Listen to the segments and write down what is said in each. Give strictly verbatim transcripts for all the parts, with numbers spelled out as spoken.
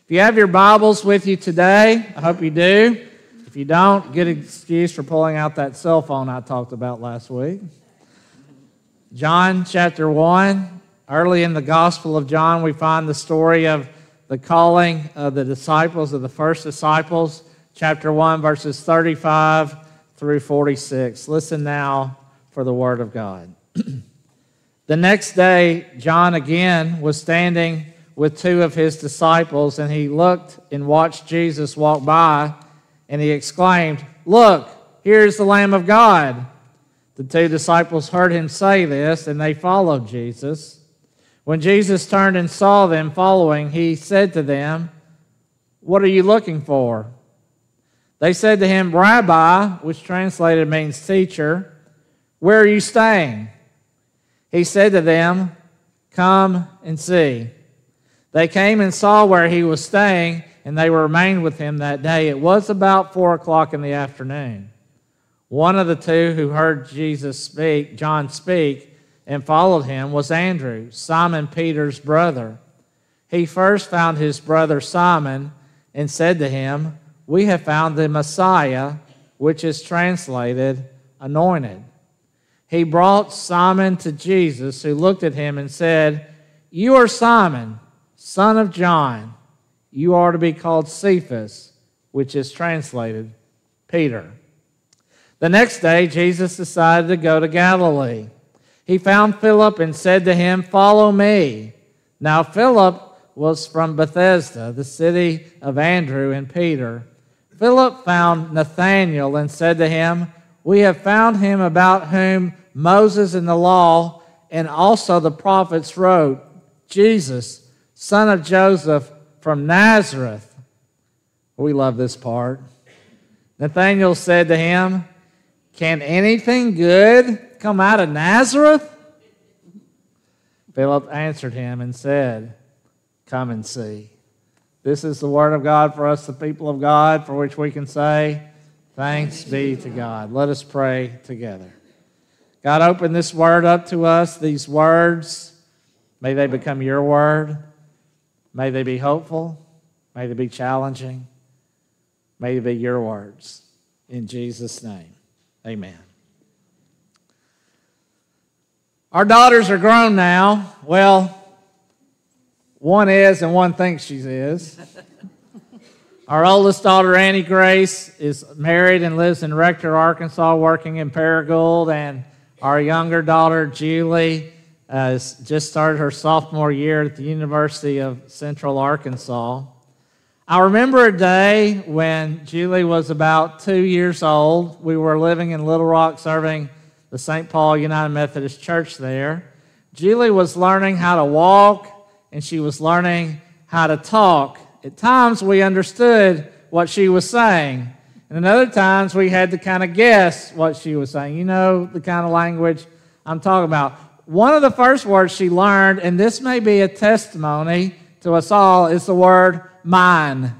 If you have your Bibles with you today, I hope you do. If you don't, good excuse for pulling out that cell phone I talked about last week. John chapter one. Early in the Gospel of John, we find the story of the calling of the disciples, of the first disciples. Chapter one, verses thirty-five through forty-six. Listen now for the Word of God. The next day, John again was standing with two of his disciples, and he looked and watched Jesus walk by, and he exclaimed, "Look, here's the Lamb of God." The two disciples heard him say this, and they followed Jesus. When Jesus turned and saw them following, he said to them, "What are you looking for?" They said to him, "Rabbi," which translated means teacher, "where are you staying?" He said to them, "Come and see." They came and saw where he was staying, and they remained with him that day. It was about four o'clock in the afternoon. One of the two who heard Jesus speak, John speak, and followed him was Andrew, Simon Peter's brother. He first found his brother Simon and said to him, "We have found the Messiah," which is translated anointed. He brought Simon to Jesus, who looked at him and said, "You are Simon, son of John. You are to be called Cephas," which is translated Peter. The next day, Jesus decided to go to Galilee. He found Philip and said to him, "Follow me." Now Philip was from Bethsaida, the city of Andrew and Peter. Philip found Nathanael and said to him, "We have found him about whom Moses in the law and also the prophets wrote, Jesus, son of Joseph from Nazareth." We love this part. Nathanael said to him, "Can anything good come out of Nazareth?" Philip answered him and said, "Come and see." This is the word of God for us, the people of God, for which we can say, thanks be to God. Let us pray together. God, open this word up to us, these words. May they become your word. May they be hopeful. May they be challenging. May they be your words. In Jesus' name, amen. Our daughters are grown now. Well, one is and one thinks she is. Our oldest daughter, Annie Grace, is married and lives in Rector, Arkansas, working in Paragould. And our younger daughter, Julie, uh, has just started her sophomore year at the University of Central Arkansas. I remember a day when Julie was about two years old. We were living in Little Rock, serving the Saint Paul United Methodist Church there. Julie was learning how to walk, and she was learning how to talk. At times, we understood what she was saying, and at other times, we had to kind of guess what she was saying. You know the kind of language I'm talking about. One of the first words she learned, and this may be a testimony to us all, is the word mine.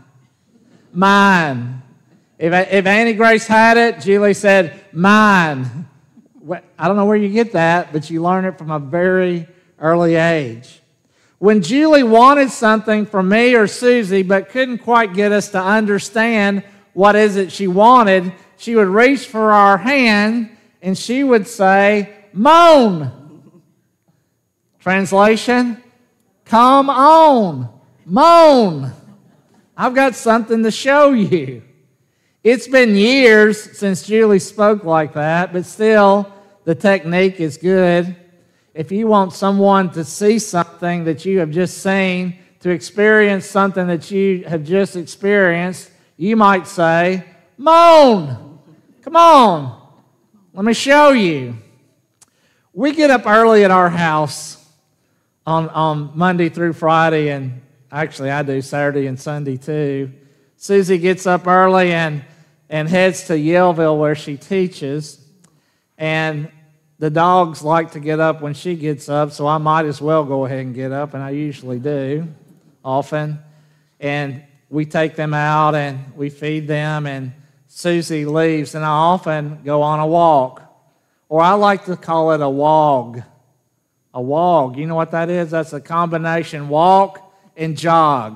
Mine. If, if Annie Grace had it, Julie said, mine. I don't know where you get that, but you learn it from a very early age. When Julie wanted something from me or Susie but couldn't quite get us to understand what is it she wanted, she would reach for our hand and she would say, moan. Translation, come on, moan. I've got something to show you. It's been years since Julie spoke like that, but still, the technique is good. If you want someone to see something that you have just seen, to experience something that you have just experienced, you might say, moan, come on, let me show you. We get up early at our house on, on Monday through Friday, and actually I do Saturday and Sunday too. Susie gets up early and and heads to Yellville where she teaches. And the dogs like to get up when she gets up, so I might as well go ahead and get up, and I usually do, often. And we take them out and we feed them, and Susie leaves, and I often go on a walk. Or I like to call it a wog. A wog. You know what that is? That's a combination walk and jog.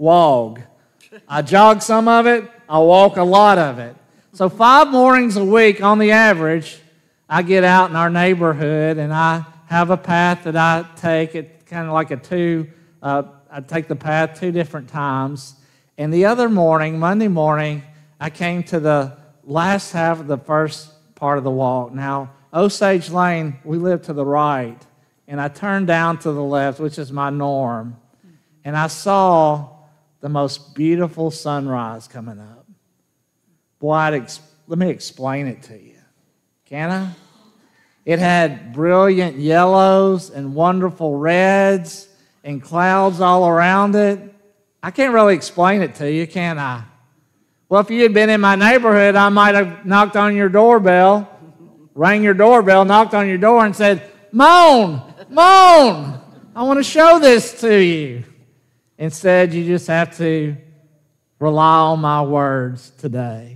wog. I jog some of it, I walk a lot of it. So five mornings a week on the average, I get out in our neighborhood and I have a path that I take. It's kind of like a two, uh, I take the path two different times. And the other morning, Monday morning, I came to the last half of the first part of the walk. Now, Osage Lane, we live to the right. And I turned down to the left, which is my norm. And I saw the most beautiful sunrise coming up. Boy, I'd ex- let me explain it to you. Can I? It had brilliant yellows and wonderful reds and clouds all around it. I can't really explain it to you, can I? Well, if you had been in my neighborhood, I might have knocked on your doorbell, rang your doorbell, knocked on your door and said, Moan, Moan, I want to show this to you. Instead, you just have to rely on my words today.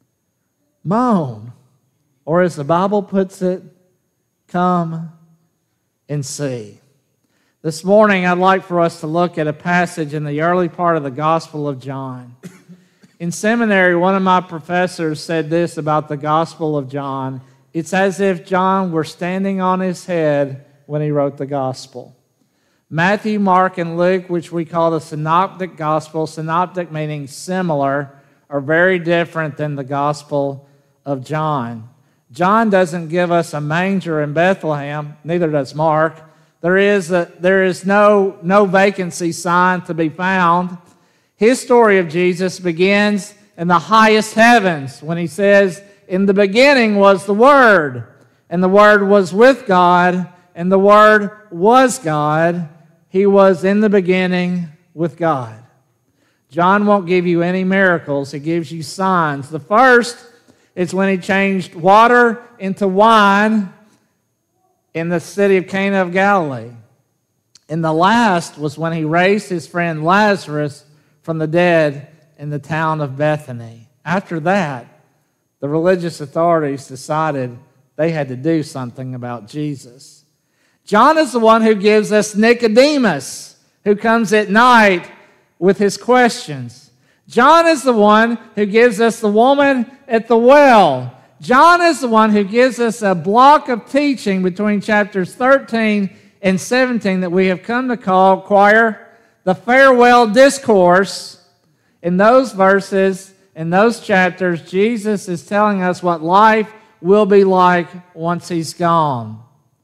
Moan, or as the Bible puts it, come and see. This morning, I'd like for us to look at a passage in the early part of the Gospel of John. In seminary, one of my professors said this about the Gospel of John. It's as if John were standing on his head when he wrote the Gospel. Matthew, Mark, and Luke, which we call the Synoptic Gospel, synoptic meaning similar, are very different than the Gospel of John. John doesn't give us a manger in Bethlehem, neither does Mark. There is, a, there is no, no vacancy sign to be found. His story of Jesus begins in the highest heavens when he says, in the beginning was the Word, and the Word was with God, and the Word was God. He was in the beginning with God. John won't give you any miracles. He gives you signs. The first is when he changed water into wine in the city of Cana of Galilee. And the last was when he raised his friend Lazarus from the dead in the town of Bethany. After that, the religious authorities decided they had to do something about Jesus. John is the one who gives us Nicodemus, who comes at night with his questions. John is the one who gives us the woman at the well. John is the one who gives us a block of teaching between chapters thirteen and seventeen that we have come to call, choir, the farewell discourse. In those verses, in those chapters, Jesus is telling us what life will be like once he's gone.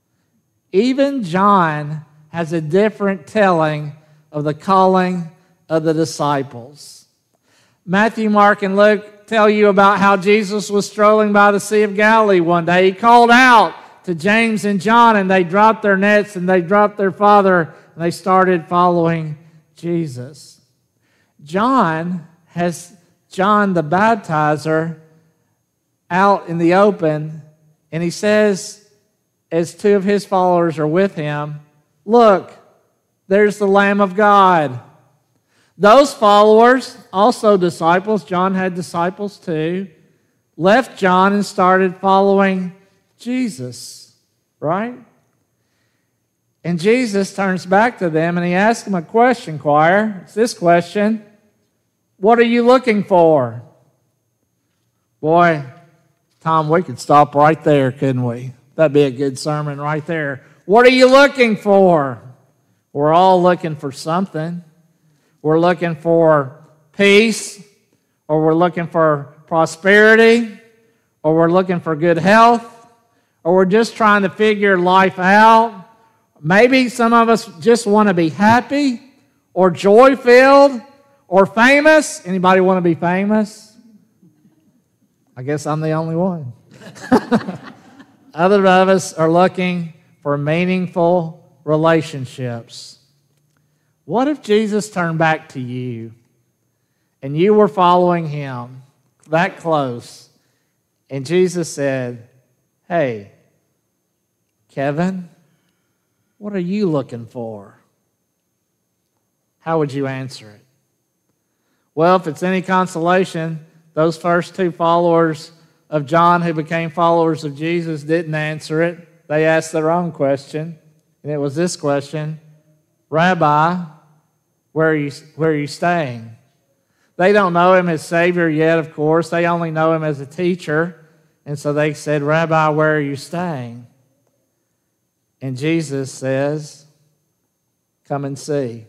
Even John has a different telling of the calling of the disciples. Matthew, Mark, and Luke tell you about how Jesus was strolling by the Sea of Galilee one day. He called out to James and John, and they dropped their nets, and they dropped their father, and they started following Jesus. John has John the Baptizer out in the open, and he says, as two of his followers are with him, look, there's the Lamb of God. Those followers, also disciples, John had disciples too, left John and started following Jesus, right? And Jesus turns back to them and he asks them a question, choir. It's this question: what are you looking for? Boy, Tom, we could stop right there, couldn't we? That'd be a good sermon right there. What are you looking for? We're all looking for something. We're looking for peace, or we're looking for prosperity, or we're looking for good health, or we're just trying to figure life out. Maybe some of us just want to be happy, or joy-filled, or famous. Anybody want to be famous? I guess I'm the only one. Other of us are looking for meaningful relationships. What if Jesus turned back to you and you were following him that close, and Jesus said, hey, Kevin, what are you looking for? How would you answer it? Well, if it's any consolation, those first two followers of John who became followers of Jesus didn't answer it. They asked their own question, and it was this question: Rabbi, where are you, where are you staying? They don't know him as Savior yet, of course. They only know him as a teacher. And so they said, Rabbi, where are you staying? And Jesus says, come and see.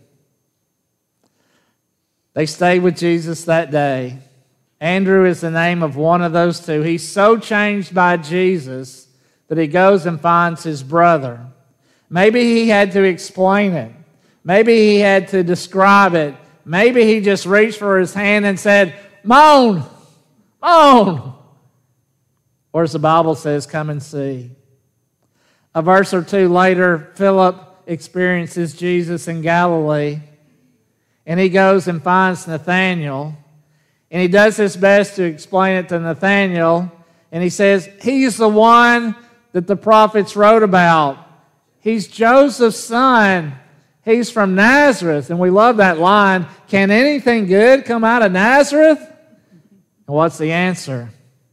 They stayed with Jesus that day. Andrew is the name of one of those two. He's so changed by Jesus that he goes and finds his brother. Maybe he had to explain it. Maybe he had to describe it. Maybe he just reached for his hand and said, moan, moan. Or as the Bible says, come and see. A verse or two later, Philip experiences Jesus in Galilee. And he goes and finds Nathanael. And he does his best to explain it to Nathanael. And he says, he's the one that the prophets wrote about. He's Joseph's son. He's from Nazareth. And we love that line. Can anything good come out of Nazareth? And what's the answer?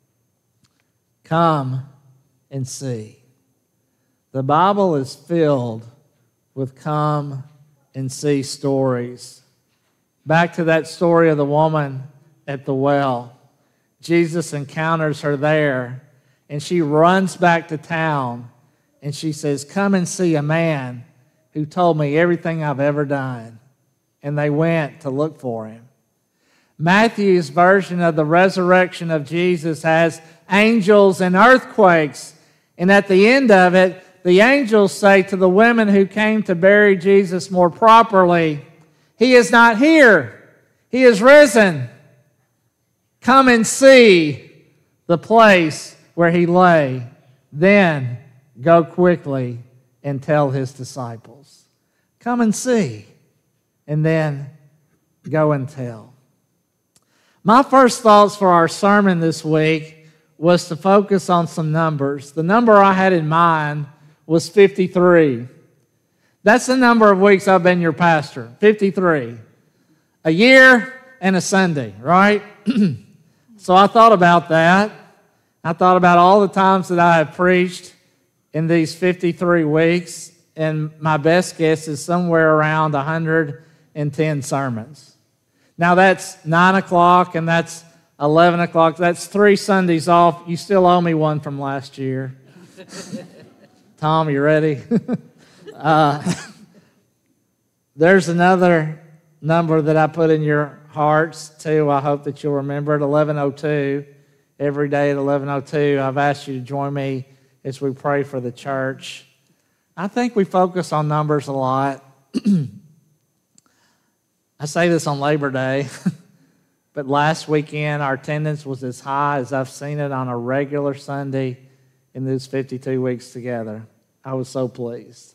Come and see. The Bible is filled with come and see stories. Back to that story of the woman at the well. Jesus encounters her there, and she runs back to town, and she says, come and see a man who told me everything I've ever done. And they went to look for him. Matthew's version of the resurrection of Jesus has angels and earthquakes. And at the end of it, the angels say to the women who came to bury Jesus more properly, he is not here. He is risen. Come and see the place where he lay. Then go quickly and tell his disciples. Come and see. And then go and tell. My first thoughts for our sermon this week was to focus on some numbers. The number I had in mind was fifty-three. That's the number of weeks I've been your pastor, fifty-three. A year and a Sunday, right? So I thought about that. I thought about all the times that I have preached in these fifty-three weeks, and my best guess is somewhere around one hundred ten sermons. Now that's nine o'clock and that's eleven o'clock. That's three Sundays off. You still owe me one from last year. Tom, you ready? uh, there's another number that I put in your hearts too. I hope that you'll remember it, eleven oh two. Every day at eleven oh two, I've asked you to join me as we pray for the church. I think we focus on numbers a lot. I say this on Labor Day, but last weekend our attendance was as high as I've seen it on a regular Sunday in those fifty-two weeks together. I was so pleased.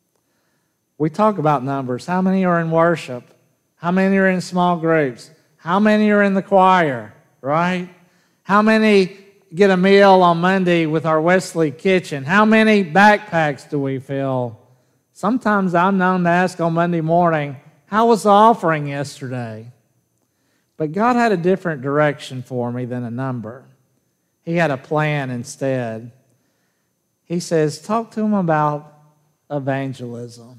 We talk about numbers. How many are in worship? How many are in small groups? How many are in the choir, right? How many get a meal on Monday with our Wesley kitchen? How many backpacks do we fill? Sometimes I'm known to ask on Monday morning, how was the offering yesterday? But God had a different direction for me than a number. He had a plan instead. He says, talk to them about evangelism.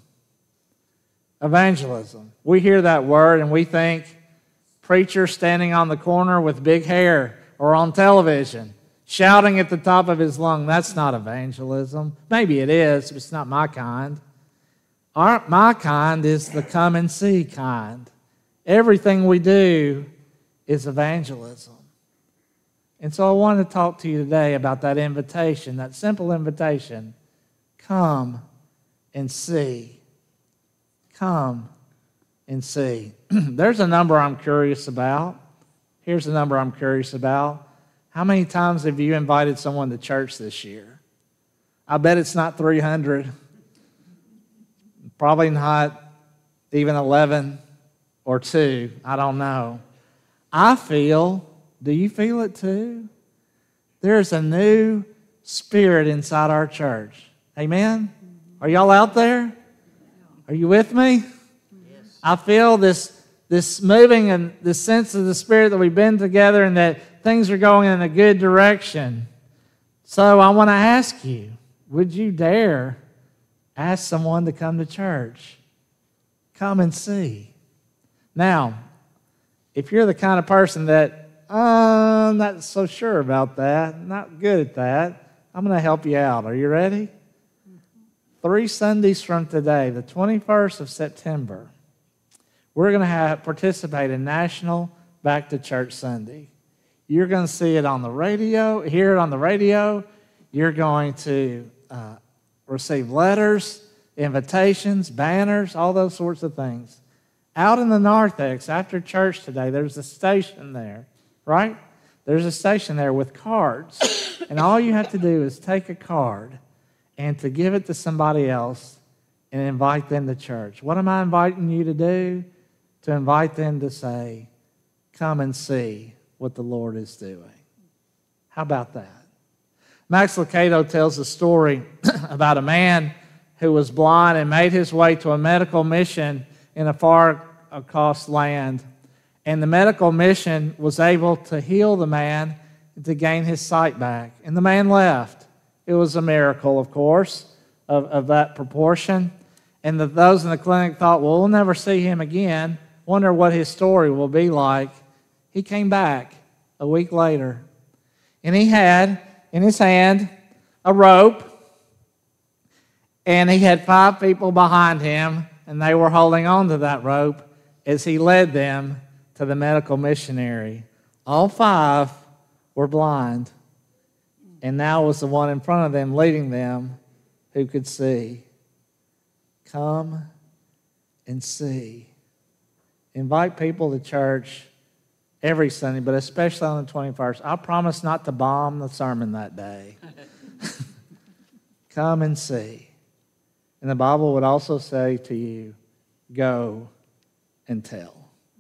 Evangelism. We hear that word and we think preacher standing on the corner with big hair or on television, shouting at the top of his lung. That's not evangelism. Maybe it is, but it's not my kind. Our, my kind is the come and see kind. Everything we do is evangelism. And so I want to talk to you today about that invitation, that simple invitation. Come and see. Come and see. There's a number I'm curious about. Here's a number I'm curious about. How many times have you invited someone to church this year? I bet it's not three hundred. Probably not even eleven or two. I don't know. I feel, do you feel it too? There's a new spirit inside our church. Amen? Are y'all out there? Are you with me? Yes. I feel this, this moving and this sense of the Spirit that we've been together and that things are going in a good direction. So I want to ask you, would you dare ask someone to come to church? Come and see. Now, if you're the kind of person that, uh, I'm not so sure about that, not good at that, I'm going to help you out. Are you ready? Three Sundays from today, the twenty-first of September, we're going to have participate in National Back to Church Sunday. You're going to see it on the radio, hear it on the radio. You're going to uh, receive letters, invitations, banners, all those sorts of things. Out in the narthex, after church today, there's a station there, right? There's a station there with cards. And all you have to do is take a card and to give it to somebody else and invite them to church. What am I inviting you to do? To invite them to say, come and see what the Lord is doing. How about that? Max Lucado tells a story about a man who was blind and made his way to a medical mission in a far-across land. And the medical mission was able to heal the man and to gain his sight back. And the man left. It was a miracle, of course, of, of that proportion. And the, those in the clinic thought, well, we'll never see him again. Wonder what his story will be like. He came back a week later, and he had in his hand a rope, and he had five people behind him, and they were holding on to that rope as he led them to the medical missionary. All five were blind, and now was the one in front of them leading them who could see. Come and see. Invite people to church every Sunday, but especially on the twenty-first. I promise not to bomb the sermon that day. Come and see. And the Bible would also say to you, go and tell.